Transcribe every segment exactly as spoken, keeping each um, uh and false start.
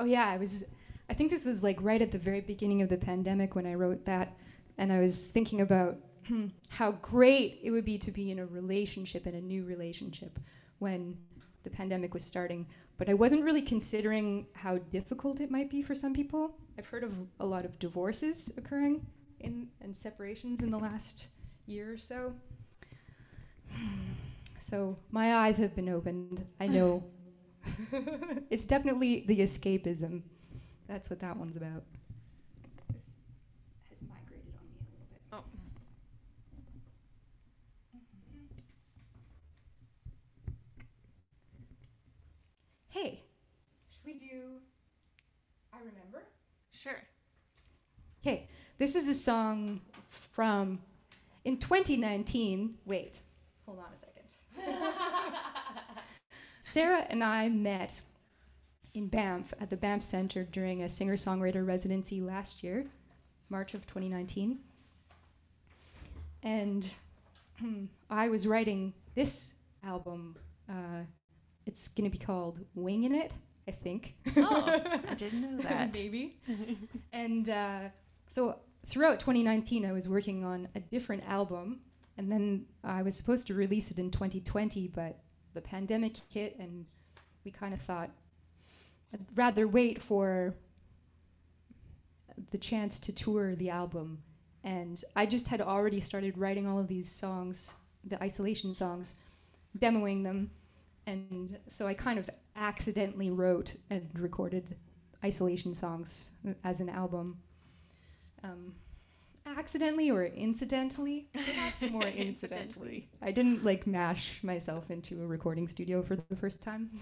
yeah, I was, I think this was like right at the very beginning of the pandemic when I wrote that. And I was thinking about hmm, how great it would be to be in a relationship, in a new relationship, when the pandemic was starting. But I wasn't really considering how difficult it might be for some people. I've heard of a lot of divorces occurring in, and separations in the last year or so. So my eyes have been opened. I know. It's definitely the escapism. That's what that one's about. This has migrated on me a little bit. Oh. Hey, should we do I Remember? Sure. Okay, this is a song from, in twenty nineteen, wait, hold on a second. Sarah and I met in Banff at the Banff Center during a singer-songwriter residency last year, March of twenty nineteen. And I was writing this album. Uh, it's going to be called Wingin' It, I think. Oh, I didn't know that. Maybe. And uh, so throughout twenty nineteen, I was working on a different album. And then I was supposed to release it in twenty twenty, but the pandemic hit, and we kind of thought I'd rather wait for the chance to tour the album. And I just had already started writing all of these songs, the isolation songs, demoing them. And so I kind of accidentally wrote and recorded isolation songs as an album. Um, accidentally or incidentally? Perhaps more incidentally. I didn't like mash myself into a recording studio for the first time.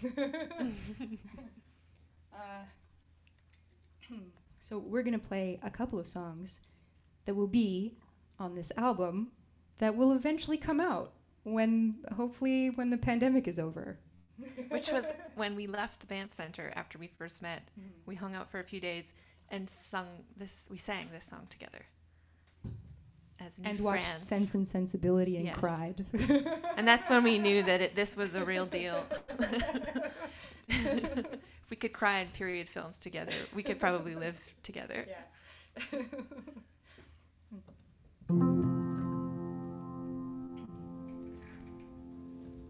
uh, so we're going to play a couple of songs that will be on this album that will eventually come out when, hopefully, when the pandemic is over. Which was when we left the Banff Center after we first met. Mm. We hung out for a few days and sung this. We sang this song together as new and friends. Watched Sense and Sensibility and yes. cried. And that's when we knew that it, this was a real deal. If we could cry in period films together, we could probably live together. Yeah.